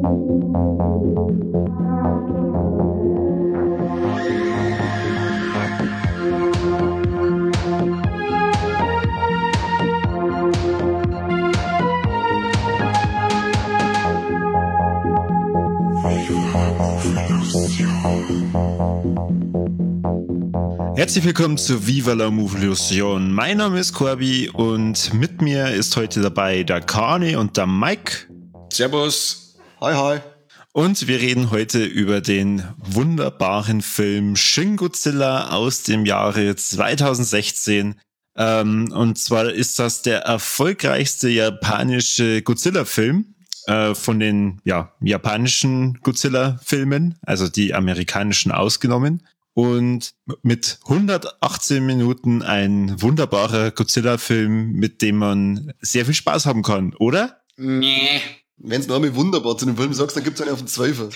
Herzlich willkommen zu Viva la Movolution. Mein Name ist Corby und mit mir ist heute dabei der Kani und der Mike. Servus. Hi, hi. Und wir reden heute über den wunderbaren Film Shin Godzilla aus dem Jahre 2016. Und zwar ist das der erfolgreichste japanische Godzilla-Film von den japanischen Godzilla-Filmen, also die amerikanischen ausgenommen. Und mit 118 Minuten ein wunderbarer Godzilla-Film, mit dem man sehr viel Spaß haben kann, oder? Nee. Wenn du einmal wunderbar zu dem Film sagst, dann gibt's einen auf den Zweifel.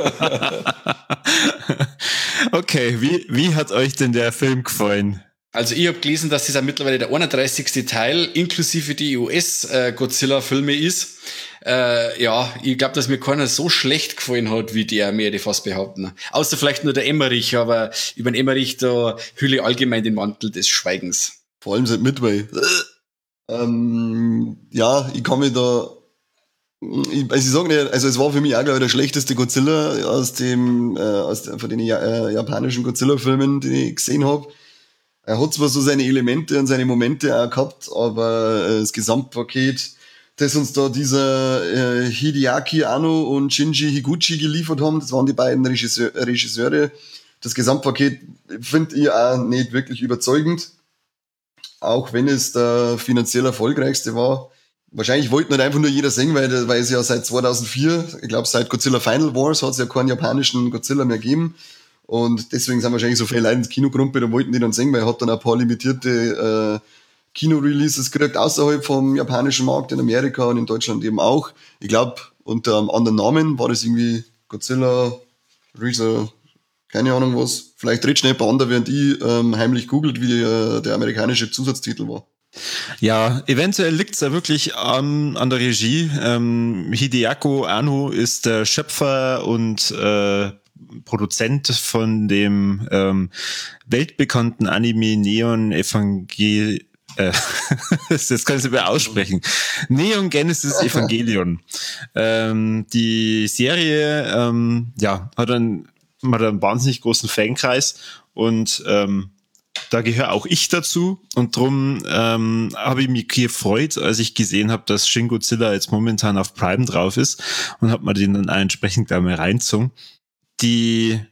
Okay, wie hat euch denn der Film gefallen? Also ich habe gelesen, dass das ja mittlerweile der 31. Teil inklusive die US-Godzilla-Filme ist. Ich glaube, dass mir keiner so schlecht gefallen hat, wie der, mir die fast behaupten. Außer vielleicht nur der Emmerich, aber über den Emmerich, da hülle ich allgemein den Mantel des Schweigens. Vor allem seit Midway. Ich kann mich da... ich sag nicht, also es war für mich auch, glaube ich, der schlechteste Godzilla von den japanischen Godzilla-Filmen, die ich gesehen habe. Er hat zwar so seine Elemente und seine Momente auch gehabt, aber das Gesamtpaket, das uns da dieser Hideaki Anno und Shinji Higuchi geliefert haben, das waren die beiden Regisseure. Das Gesamtpaket finde ich auch nicht wirklich überzeugend, auch wenn es der finanziell erfolgreichste war. Wahrscheinlich wollte nicht einfach nur jeder sehen, weil es ja seit 2004, ich glaube seit Godzilla Final Wars, hat es ja keinen japanischen Godzilla mehr gegeben. Und deswegen sind wahrscheinlich so viele Leute ins Kino gerumpelt und wollten die dann sehen, weil er hat dann ein paar limitierte Kino-Releases gekriegt außerhalb vom japanischen Markt, in Amerika und in Deutschland eben auch. Ich glaube, unter einem anderen Namen war das irgendwie Godzilla, Reezer, keine Ahnung was. Vielleicht redet schnell ein paar andere, während ich heimlich googelt, wie der amerikanische Zusatztitel war. Ja, eventuell liegt's ja wirklich an der Regie. Hideaki Anno ist der Schöpfer und Produzent von dem weltbekannten Anime Neon Evangelion. Das kann ich nicht mehr aussprechen. Neon Genesis Evangelion. Die Serie hat einen wahnsinnig großen Fankreis und da gehöre auch ich dazu und drum habe ich mich gefreut, als ich gesehen habe, dass Shin Godzilla jetzt momentan auf Prime drauf ist und habe mir den dann auch entsprechend gleich mal reingezogen. Den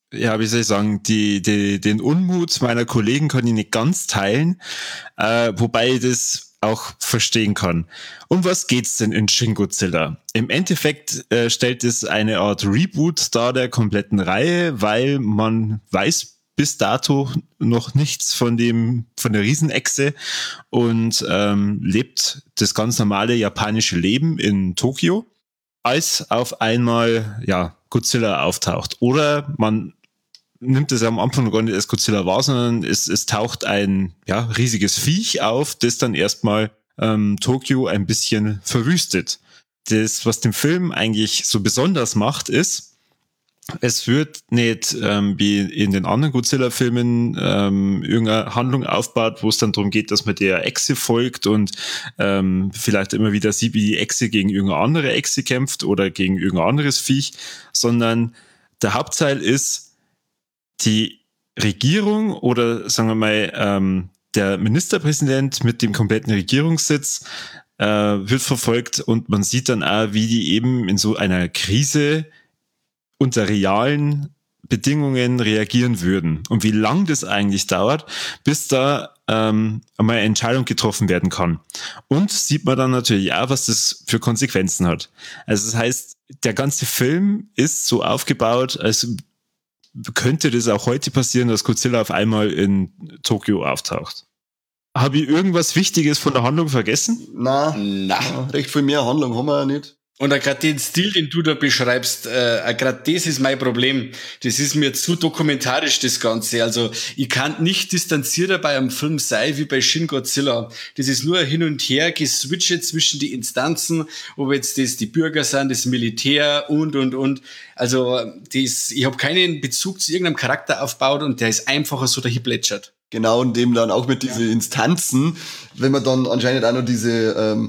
Unmut meiner Kollegen kann ich nicht ganz teilen, wobei ich das auch verstehen kann. Um was geht's denn in Shin Godzilla? Im Endeffekt stellt es eine Art Reboot dar der kompletten Reihe, weil man weiß bis dato noch nichts von der Riesenechse und lebt das ganz normale japanische Leben in Tokio, als auf einmal Godzilla auftaucht. Oder man nimmt es am Anfang gar nicht als Godzilla wahr, sondern es taucht ein riesiges Viech auf, das dann erstmal Tokio ein bisschen verwüstet. Das, was den Film eigentlich so besonders macht, ist, es wird nicht wie in den anderen Godzilla-Filmen irgendeine Handlung aufbaut, wo es dann darum geht, dass man der Echse folgt und vielleicht immer wieder sieht, wie die Echse gegen irgendeine andere Echse kämpft oder gegen irgendein anderes Viech, sondern der Hauptteil ist die Regierung oder sagen wir mal der Ministerpräsident mit dem kompletten Regierungssitz wird verfolgt und man sieht dann auch, wie die eben in so einer Krise unter realen Bedingungen reagieren würden und wie lang das eigentlich dauert, bis da einmal eine Entscheidung getroffen werden kann. Und sieht man dann natürlich auch, was das für Konsequenzen hat. Also das heißt, der ganze Film ist so aufgebaut, als könnte das auch heute passieren, dass Godzilla auf einmal in Tokio auftaucht. Habe ich irgendwas Wichtiges von der Handlung vergessen? Nein. Recht viel mehr Handlung haben wir ja nicht. Und gerade den Stil, den du da beschreibst, gerade das ist mein Problem. Das ist mir zu dokumentarisch, das Ganze. Also ich kann nicht distanzierter bei einem Film sein wie bei Shin Godzilla. Das ist nur hin und her geswitcht zwischen die Instanzen, ob jetzt das die Bürger sind, das Militär und. Also ich habe keinen Bezug zu irgendeinem Charakter aufgebaut und der ist einfacher so dahin plätschert. Genau, und dem dann auch mit diesen Instanzen, wenn man dann anscheinend auch noch diese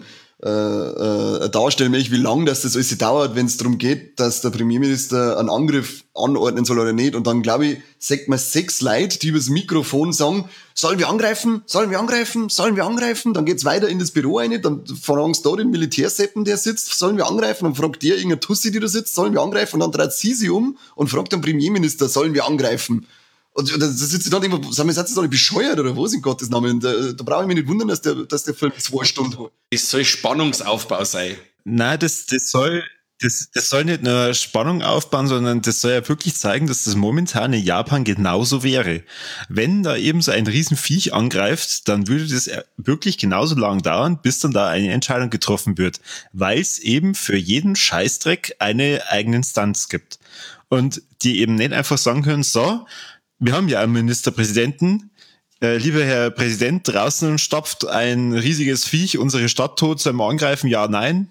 darstellen, wie lange das alles dauert, wenn es darum geht, dass der Premierminister einen Angriff anordnen soll oder nicht. Und dann, glaube ich, sagt man 6 Leute, die übers Mikrofon sagen, sollen wir angreifen, sollen wir angreifen, sollen wir angreifen. Dann geht's weiter in das Büro rein, dann fragen sie da den Militärseppen, der sitzt, sollen wir angreifen. Dann fragt der irgendeine Tussi, die da sitzt, sollen wir angreifen. Und dann dreht sie um und fragt den Premierminister, sollen wir angreifen. Und da sitzt sie dann immer, sind wir jetzt nicht bescheuert oder was in Gottes Namen? Da brauche ich mich nicht wundern, dass der Film 2 Stunden hat. Das soll Spannungsaufbau sein. Nein, das soll nicht nur Spannung aufbauen, sondern das soll ja wirklich zeigen, dass das momentan in Japan genauso wäre. Wenn da eben so ein Riesenviech angreift, dann würde das wirklich genauso lang dauern, bis dann da eine Entscheidung getroffen wird, weil es eben für jeden Scheißdreck eine eigene Instanz gibt. Und die eben nicht einfach sagen können, so, wir haben ja einen Ministerpräsidenten, lieber Herr Präsident, draußen stapft ein riesiges Viech unsere Stadt tot, sollen wir angreifen? Ja, nein.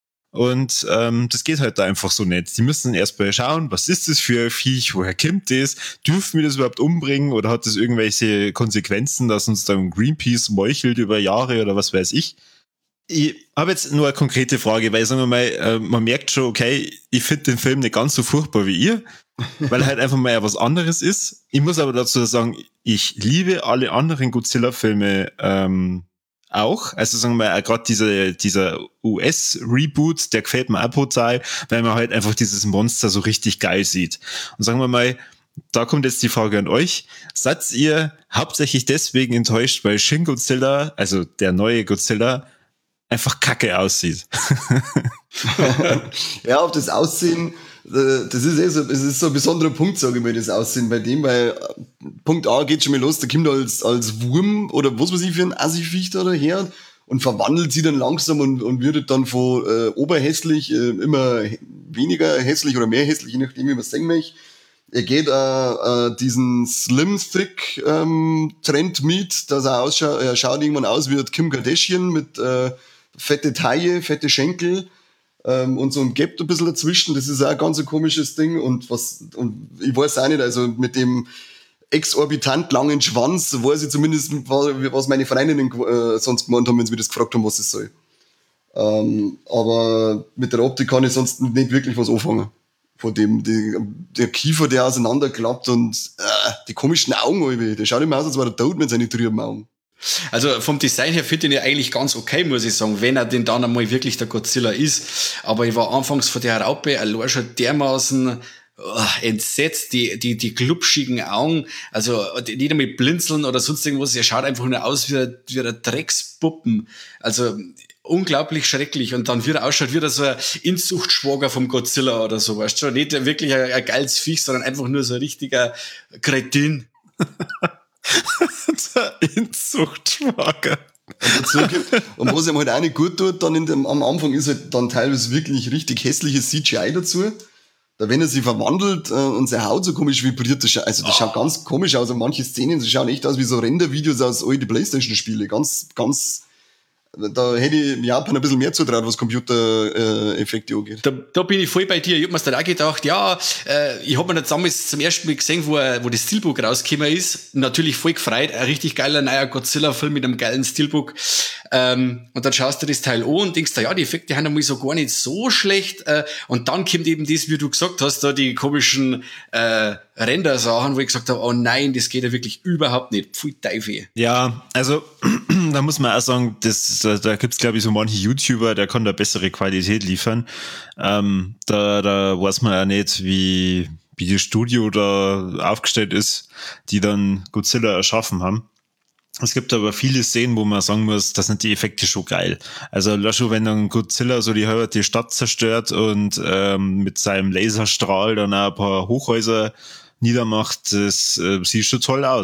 Und das geht halt da einfach so nicht. Die müssen erst mal schauen, was ist das für ein Viech, woher kommt das, dürfen wir das überhaupt umbringen oder hat das irgendwelche Konsequenzen, dass uns dann Greenpeace meuchelt über Jahre oder was weiß ich. Ich habe jetzt nur eine konkrete Frage, weil, sagen wir mal, man merkt schon, okay, ich finde den Film nicht ganz so furchtbar wie ihr, weil er halt einfach mal was anderes ist. Ich muss aber dazu sagen, ich liebe alle anderen Godzilla-Filme auch. Also sagen wir mal, gerade dieser US-Reboot, der gefällt mir auch brutal, weil man halt einfach dieses Monster so richtig geil sieht. Und sagen wir mal, da kommt jetzt die Frage an euch. Seid ihr hauptsächlich deswegen enttäuscht, weil Shin Godzilla, also der neue Godzilla, einfach kacke aussieht? Ja, auf das Aussehen, das ist es ist so ein besonderer Punkt, sage ich mal, das Aussehen bei dem, weil Punkt A geht schon mal los, der kommt als Wurm oder was weiß ich für ein Assi-Viech da daher und verwandelt sich dann langsam und wird dann von oberhässlich immer weniger hässlich oder mehr hässlich, je nachdem, wie man es sagen möchte. Er geht diesen Slim-Thick-Trend mit, dass er schaut irgendwann aus wie Kim Kardashian mit fette Taille, fette Schenkel und so ein Gap ein bisschen dazwischen. Das ist auch ein ganz ein komisches Ding und ich weiß auch nicht, also mit dem exorbitant langen Schwanz weiß ich zumindest, was meine Freundinnen sonst gemeint haben, wenn sie mich das gefragt haben, was es soll. Aber mit der Optik kann ich sonst nicht wirklich was anfangen. Von dem, der Kiefer, der auseinanderklappt und die komischen Augen, der schaut immer aus, als wäre er tot mit seinen trüben Augen. Also vom Design her finde ich ihn ja eigentlich ganz okay, muss ich sagen, wenn er denn dann einmal wirklich der Godzilla ist. Aber ich war anfangs von der Raupe allein schon dermaßen entsetzt, die glubschigen Augen, also nicht einmal blinzeln oder sonst irgendwas, er schaut einfach nur aus wie ein Dreckspuppen. Also unglaublich schrecklich. Und dann, wie er ausschaut, wie er so ein Inzuchtschwager vom Godzilla oder so, weißt du schon, nicht wirklich ein geiles Viech, sondern einfach nur so ein richtiger Kretin. Der Inzuchtschwager. Und was ihm halt auch nicht gut tut, dann am Anfang ist halt dann teilweise wirklich richtig hässliches CGI dazu. Da wenn er sich verwandelt und seine Haut so komisch vibriert, das schaut ganz komisch aus. Und manche Szenen, das schauen echt aus wie so Rendervideos aus alten Playstation-Spiele. Ganz, da hätte ich in Japan ein bisschen mehr zutraut, was Computereffekte angeht. Da bin ich voll bei dir. Ich hab mir dann auch gedacht, ja, ich hab mir das damals zum ersten Mal gesehen, wo das Steelbook rausgekommen ist. Natürlich voll gefreut. Ein richtig geiler neuer Godzilla-Film mit einem geilen Steelbook. Und dann schaust du das Teil an und denkst, ja, die Effekte haben einmal so gar nicht so schlecht. Und dann kommt eben das, wie du gesagt hast, da die komischen Render-Sachen, wo ich gesagt habe, oh nein, das geht ja wirklich überhaupt nicht. Pfui Teufel. Ja, also da muss man auch sagen, da gibt's glaube ich so manche YouTuber, der kann da bessere Qualität liefern. Da weiß man ja nicht, wie das Studio da aufgestellt ist, die dann Godzilla erschaffen haben. Es gibt aber viele Szenen, wo man sagen muss, das sind die Effekte schon geil. Also schon wenn dann Godzilla so die Stadt zerstört und mit seinem Laserstrahl dann auch ein paar Hochhäuser niedermacht, das sieht schon toll aus.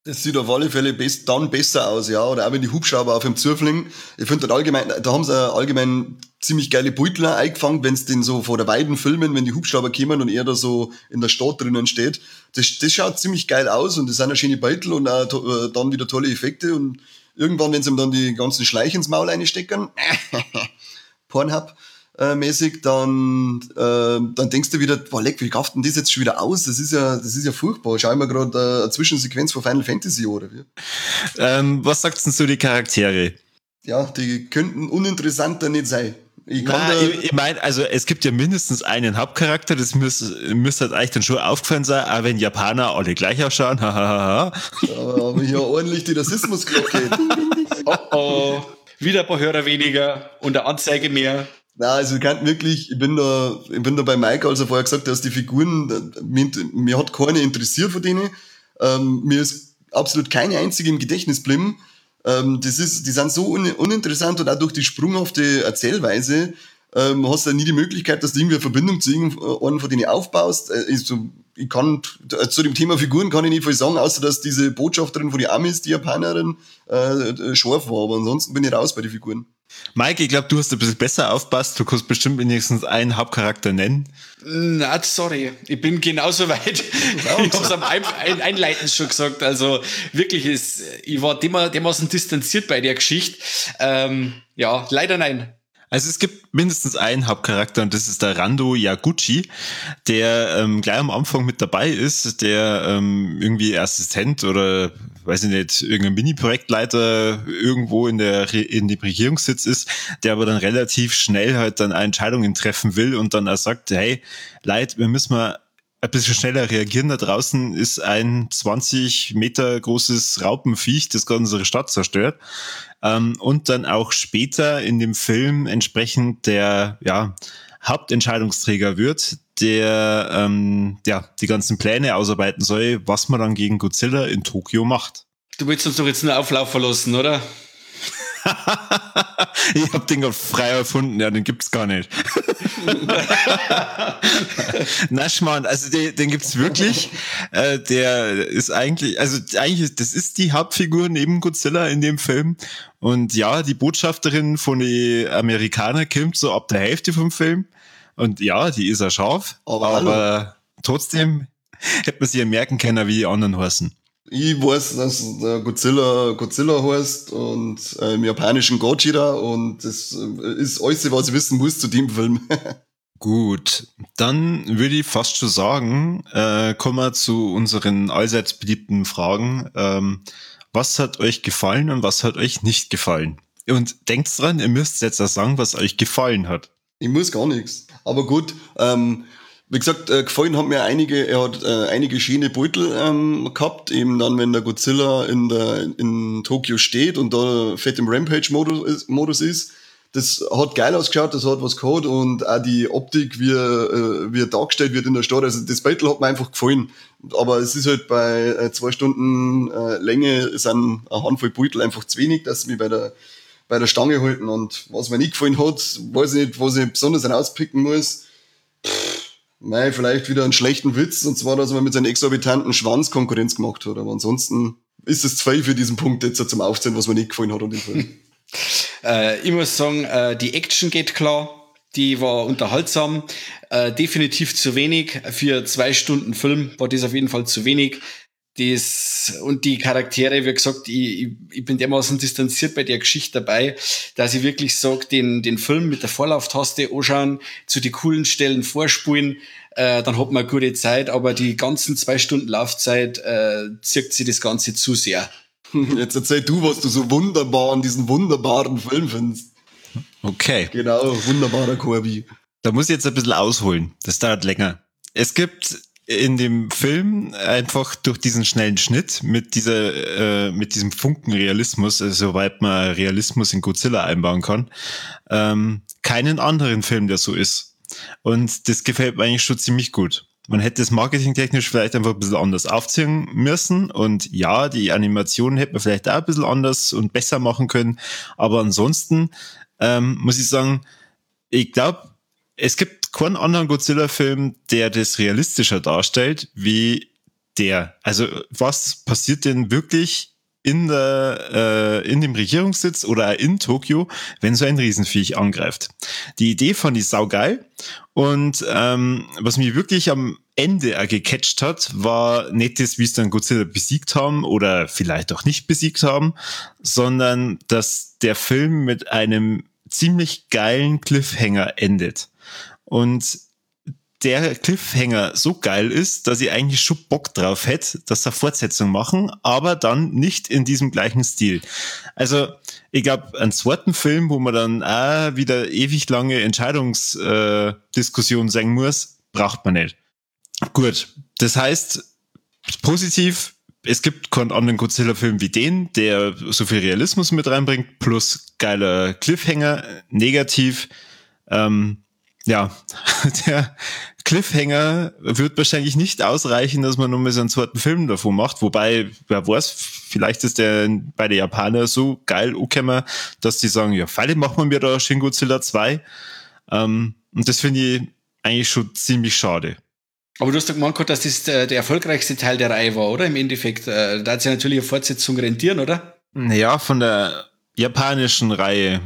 Das sieht auf alle Fälle dann besser aus, ja. Oder auch wenn die Hubschrauber auf dem zufliegen. Ich finde da haben sie allgemein ziemlich geile Beutel eingefangen, wenn es den so vor der Weiden filmen, wenn die Hubschrauber kommen und er da so in der Stadt drinnen steht. Das schaut ziemlich geil aus und das sind ja schöne Beutel und auch dann wieder tolle Effekte und irgendwann, wenn sie ihm dann die ganzen Schleich ins Maul reinstecken, Pornhub, mäßig, dann denkst du wieder, boah, leck, wie gafft denn das jetzt schon wieder aus? Das ist ja furchtbar. Schau mal gerade eine Zwischensequenz von Final Fantasy oder wie? Was sagst denn zu die Charaktere? Ja, die könnten uninteressanter nicht sein. Ich meine, also es gibt ja mindestens einen Hauptcharakter, das müsste halt eigentlich dann schon aufgefallen sein, auch wenn Japaner alle gleich ausschauen, hahaha. Aber hier ordentlich die Rassismusglocke. Oh, wieder ein paar Hörer weniger und eine Anzeige mehr. Na, also ich kann wirklich, ich bin da bei Mike, als er vorher gesagt hat, dass die Figuren, mir hat keine interessiert von denen. Mir ist absolut keine einzige im Gedächtnis geblieben. Die sind so uninteressant und auch durch die sprunghafte Erzählweise hast du ja nie die Möglichkeit, dass du irgendwie eine Verbindung zu irgendeinem von denen aufbaust. Zu dem Thema Figuren kann ich nicht viel sagen, außer dass diese Botschafterin von den Amis, die Japanerin, scharf war. Aber ansonsten bin ich raus bei den Figuren. Mike, ich glaube, du hast ein bisschen besser aufpasst. Du kannst bestimmt wenigstens einen Hauptcharakter nennen. Na, sorry. Ich bin genauso weit. Ich hab's am Einleiten schon gesagt. Also wirklich, ich war dermaßen distanziert bei der Geschichte. Ja, leider nein. Also es gibt mindestens einen Hauptcharakter und das ist der Rando Yaguchi, der gleich am Anfang mit dabei ist, der irgendwie Assistent oder weiß ich nicht, irgendein Mini-Projektleiter irgendwo in dem Regierungssitz ist, der aber dann relativ schnell halt dann Entscheidungen treffen will und dann auch sagt, hey, Leute, wir müssen mal ein bisschen schneller reagieren. Da draußen ist ein 20 Meter großes Raupenviech, das gerade unsere Stadt zerstört. Und dann auch später in dem Film entsprechend der Hauptentscheidungsträger wird, der die ganzen Pläne ausarbeiten soll, was man dann gegen Godzilla in Tokio macht. Du willst uns doch jetzt einen Auflauf verlassen, oder? Ich hab den gerade frei erfunden, ja, den gibt's gar nicht. Na Schmarrn, also den gibt's wirklich. Der ist eigentlich, das ist die Hauptfigur neben Godzilla in dem Film. Und ja, die Botschafterin von den Amerikanern kommt so ab der Hälfte vom Film. Und ja, die ist ja scharf, aber trotzdem hätte man sich ja merken können, wie die anderen heißen. Ich weiß, dass der Godzilla heißt und im japanischen Gojira und das ist alles, was ich wissen muss zu dem Film. Gut, dann würde ich fast schon sagen, kommen wir zu unseren allseits beliebten Fragen. Was hat euch gefallen und was hat euch nicht gefallen? Und denkt dran, ihr müsst jetzt auch sagen, was euch gefallen hat. Ich muss gar nichts. Aber gut, wie gesagt, gefallen hat mir er hat einige schöne Beutel gehabt, eben dann, wenn der Godzilla in Tokio steht und da fett im Rampage-Modus ist. Das hat geil ausgeschaut, das hat was gehabt und auch die Optik, wie er dargestellt wird in der Stadt. Also das Beutel hat mir einfach gefallen. Aber es ist halt bei 2 Stunden Länge sind eine Handvoll Beutel einfach zu wenig, dass sie mich bei der Stange halten. Und was mir nicht gefallen hat, weiß ich nicht, was ich besonders herauspicken muss. Vielleicht wieder einen schlechten Witz, und zwar, dass man mit seinem exorbitanten Schwanz Konkurrenz gemacht hat. Aber ansonsten ist es 2 für diesen Punkt jetzt zum Aufzählen, was mir nicht gefallen hat an dem Film. Ich muss sagen, die Action geht klar. Die war unterhaltsam. Definitiv zu wenig. Für 2 Stunden Film war das auf jeden Fall zu wenig. Und die Charaktere, wie gesagt, ich bin dermaßen distanziert bei der Geschichte dabei, dass ich wirklich sage, den Film mit der Vorlauftaste anschauen, zu die coolen Stellen vorspulen, dann hat man eine gute Zeit, aber die ganzen 2 Stunden Laufzeit zirkt sich das Ganze zu sehr. Jetzt erzähl du, was du so wunderbar an diesen wunderbaren Film findest. Okay. Genau, wunderbarer Corby. Da muss ich jetzt ein bisschen ausholen. Das dauert länger. Es gibt in dem Film einfach durch diesen schnellen Schnitt mit diesem Funkenrealismus, also soweit man Realismus in Godzilla einbauen kann, keinen anderen Film, der so ist. Und das gefällt mir eigentlich schon ziemlich gut. Man hätte es marketingtechnisch vielleicht einfach ein bisschen anders aufziehen müssen und ja, die Animationen hätte man vielleicht auch ein bisschen anders und besser machen können, aber ansonsten muss ich sagen, ich glaube, es gibt keinen anderen Godzilla-Film, der das realistischer darstellt, wie der. Also was passiert denn wirklich in dem Regierungssitz oder in Tokio, wenn so ein Riesenviech angreift? Die Idee fand ich saugeil. Und was mich wirklich am Ende auch gecatcht hat, war nicht das, wie es dann Godzilla besiegt haben oder vielleicht auch nicht besiegt haben, sondern dass der Film mit einem ziemlich geilen Cliffhanger endet. Und der Cliffhanger so geil ist, dass ich eigentlich schon Bock drauf hätte, dass sie eine Fortsetzung machen, aber dann nicht in diesem gleichen Stil. Also, ich glaube, einen zweiten Film, wo man dann auch wieder ewig lange Entscheidungsdiskussionen sagen muss, braucht man nicht. Gut, das heißt, positiv, es gibt keinen anderen Godzilla-Film wie den, der so viel Realismus mit reinbringt, plus geiler Cliffhanger. Negativ, ja, der Cliffhanger wird wahrscheinlich nicht ausreichen, dass man nochmal so einen zweiten Film davon macht. Wobei, wer weiß, vielleicht ist der bei den Japanern so geil angekommen, dass die sagen, ja, vielleicht machen wir da Shin Godzilla 2. Und das finde ich eigentlich schon ziemlich schade. Aber du hast doch gemeint, dass das der erfolgreichste Teil der Reihe war, oder? Im Endeffekt, da hat sich natürlich eine Fortsetzung rentieren, oder? Ja, von der japanischen Reihe.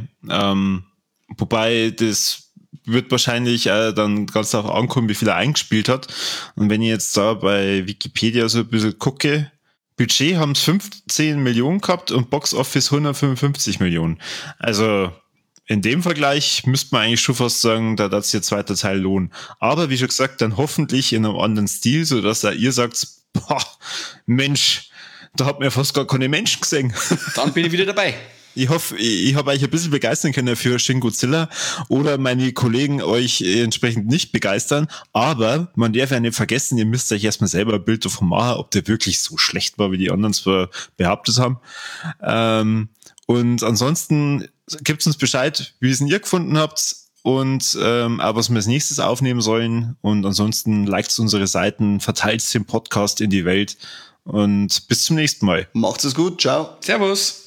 Wobei das wird wahrscheinlich dann ganz darauf ankommen, wie viel er eingespielt hat. Und wenn ich jetzt da bei Wikipedia so ein bisschen gucke, Budget haben es 15 Millionen gehabt und Box Office 155 Millionen. Also in dem Vergleich müsste man eigentlich schon fast sagen, da hat sich der zweite Teil lohnen. Aber wie schon gesagt, dann hoffentlich in einem anderen Stil, sodass da ihr sagt, boah, Mensch, da hat man ja fast gar keine Menschen gesehen. Dann bin ich wieder dabei. Ich hoffe, ich habe euch ein bisschen begeistern können für Shin Godzilla oder meine Kollegen euch entsprechend nicht begeistern, aber man darf ja nicht vergessen, ihr müsst euch erstmal selber ein Bild davon machen, ob der wirklich so schlecht war, wie die anderen zwar behauptet haben. Und ansonsten gebt uns Bescheid, wie es ihr gefunden habt und auch was wir als nächstes aufnehmen sollen. Und ansonsten liked unsere Seiten, verteilt den Podcast in die Welt und bis zum nächsten Mal. Macht's es gut, ciao. Servus.